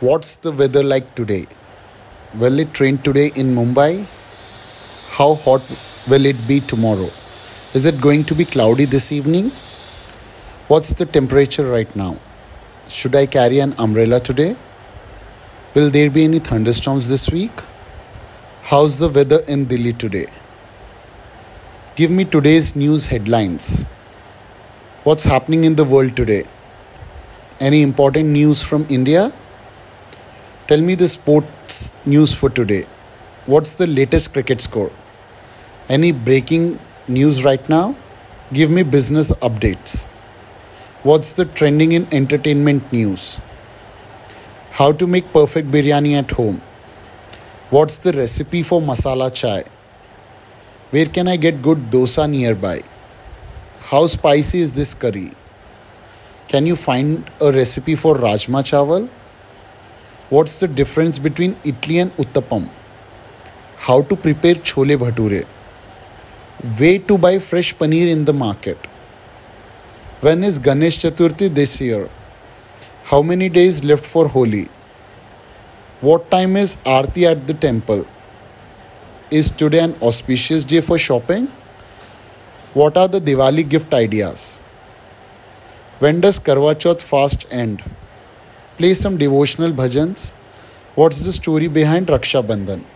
What's the weather like today? Will it rain today in Mumbai? How hot will it be tomorrow? Is it going to be cloudy this evening? What's the temperature right now? Should I carry an umbrella today? Will there be any thunderstorms this week? How's the weather in Delhi today? Give me today's news headlines. What's happening in the world today? Any important news from India? Tell me the sports news for today. What's the latest cricket score? Any breaking news right now? Give me business updates. What's the trending in entertainment news? How to make perfect biryani at home? What's the recipe for masala chai? Where can I get good dosa nearby? How spicy is this curry? Can you find a recipe for rajma chawal? What's the difference between idli and uttapam? How to prepare chole bhature? Way to buy fresh paneer in the market. When is Ganesh Chaturthi this year? How many days left for Holi? What time is Aarti at the temple? Is today an auspicious day for shopping? What are the Diwali gift ideas? When does Karwa Chauth fast end? Play some devotional bhajans. What's the story behind Raksha Bandhan?